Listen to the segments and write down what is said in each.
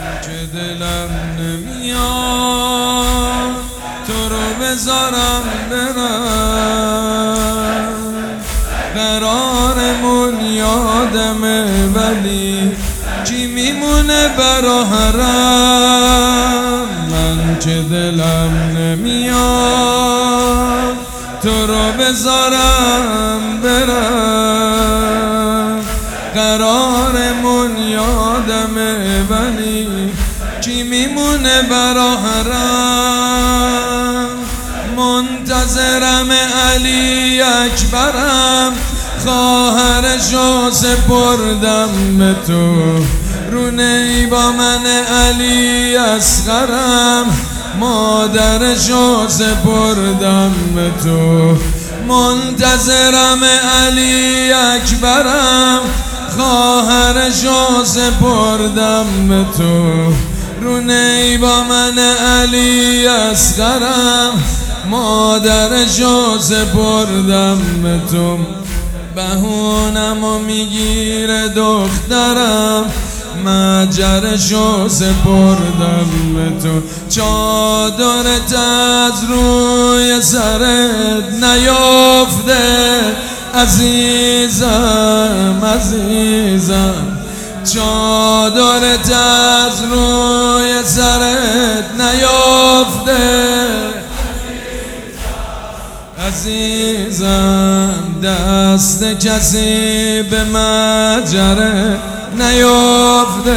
که دلم نمیاد تو رو بذارم برم، قرارمون یادمه ولی کی میمونه برا حرم. من که دلم نمیاد تو رو بذارم برم، قرارمون یادمه ولی کی میمونه برا حرم. منتظرم علی اکبرم، خواهرشو سپردم به تو، رونه با من علی اصغرم، مادرشو سپردم به تو. منتظرم علی اکبرم، خواهرشو سپردم به تو، رونه با من علی اصغرم، مادرشو سپردم به تو. بهونمو میگیره دخترم، مجرشو سپردم به تو. چادرت از روی سرت نیافته عزیزم عزیزم، چادرت از روی سرت نیافته عزیزم، دست کسی به مجرت نیافته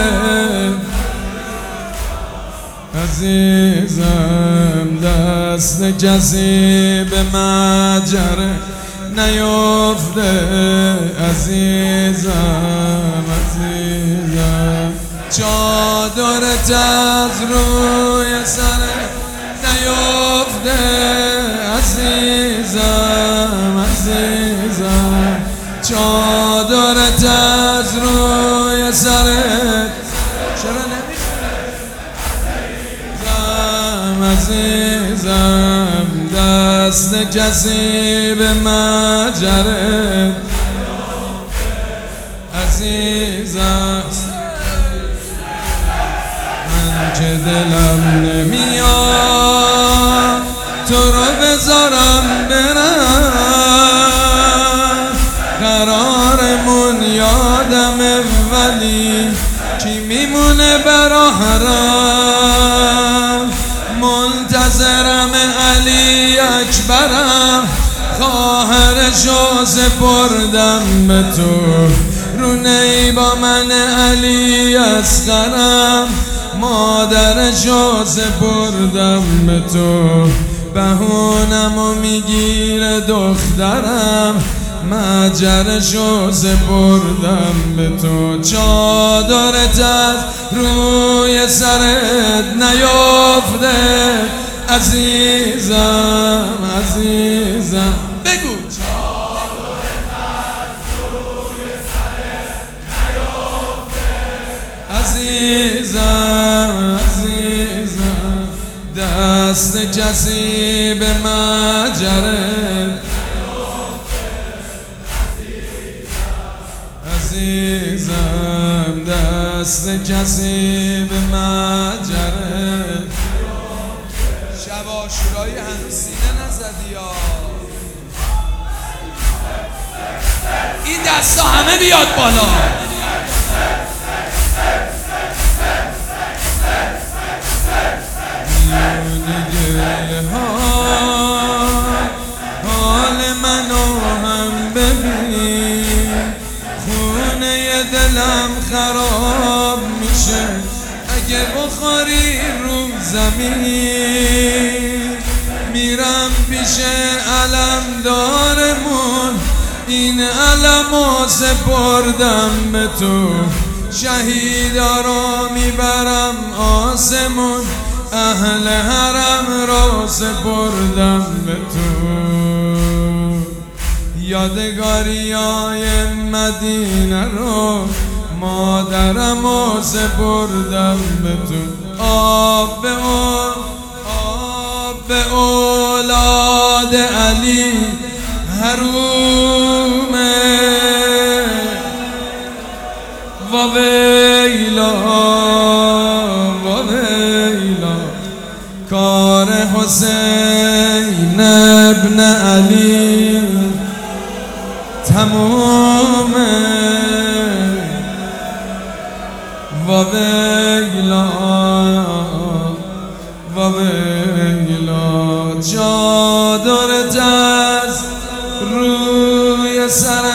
عزیزم، دست کسی به مجرت نیافته عزیزم عزیزم. چادرت از روی سرت نیافته عزیزم عزیزم، چادرت از روی سرت چرا نمیخوام عزیزم، دست کسی به مجرت عزیزم. من که دلم نمیاد تو رو بذارم برم، قرارمون یادمه ولی کی میمونه برا حرم. منتظرم علی اکبرم، خواهرشو سپردم به تو، رونه با من علی اصغرم، مادرشو سپردم به تو. بهونمو میگیره دخترم، مجرشو سپردم به تو. چادرت از روی سرت نیافته عزیزم عزیزم، بگو چادرت از روی سرت نیافته عزیزم عزیزم، دست کسی به مجرت عزیزم، دست کسی به مجرت. شب عاشورایی هنوز سینه نزدی یا این دستا همه بیاد بالا. حال منو هم ببین، خونه دلم خراب میشه اگه بخوری رو زمین. میرم پیش علمدارمون، این علمو سپردم به تو، شهیدا رو میبرم آسمون، اهل حرم رو سپردم به تو. یادگاریای مدینه رو مادرمو سپردم به تو. آب به اولاد علی حرومه و ویلا حسین ابن علی تمومه و ویلا و ویلا چادرت از روی سرم